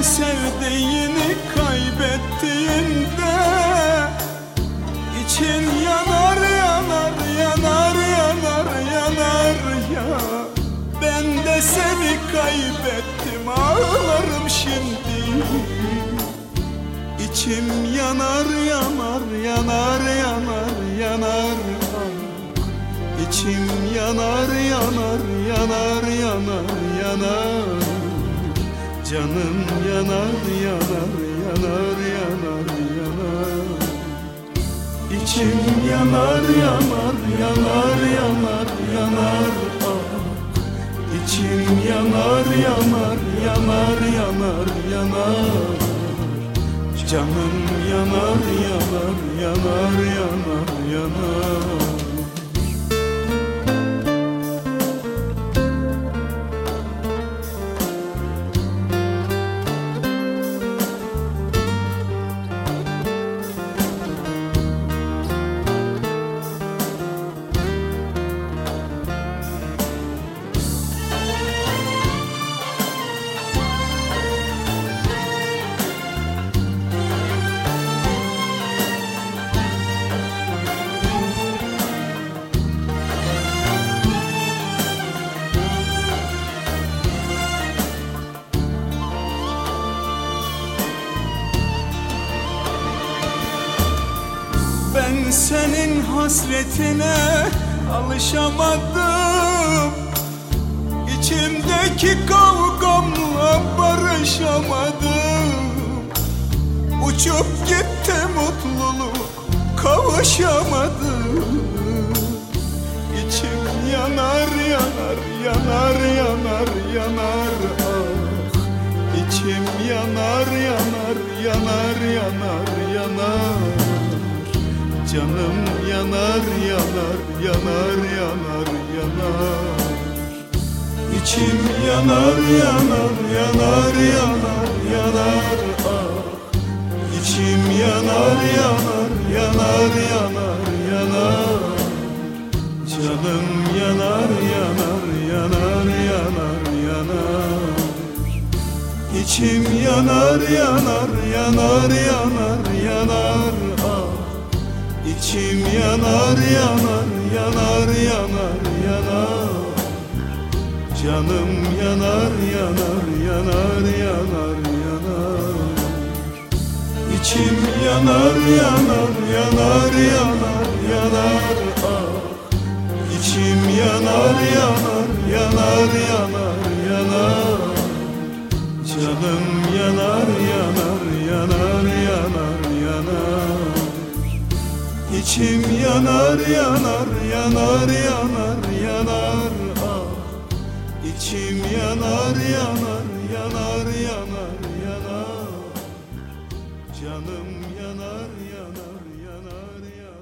sevdiğini kaybettiğinde için yanar yanar yanar yanar yanar ya. Ben de seni kaybettim, ağlarım şimdi. İçim yanar yanar yanar yanar yanar. İçim yanar yanar yanar yanar yanar. Canım yanar yanar yanar yanar yanar. İçim yanar yanar yanar yanar yanar. İçim yanar yanar yanar yanar yanar. Canım yanar yanar yanar yanar yanar. Ben senin hasretine alışamadım. İçimdeki kavgamla barışamadım. Uçup gitti mutluluk, kavuşamadım. İçim yanar yanar yanar yanar yanar. Ah, İçim yanar yanar yanar yanar yanar. Canım yanar yanar yanar yanar yanar. İçim yanar yanar yanar yanar yanar. Ah, İçim yanar yanar yanar yanar yanar. Canım yanar yanar yanar yanar yanar. İçim yanar yanar yanar yanar yanar. Ah, İçim yanar yanar yanar yanar yanar. Canım yanar yanar yanar yanar yanar. İçim yanar yanar yanar yanar yanar. Ah, İçim yanar yanar yanar yanar yanar. Canım yanar yanar yanar yanar yanar. İçim yanar yanar yanar yanar yanar. Ah, İçim yanar yanar yanar yanar yanar. Canım yanar yanar yanar yanar.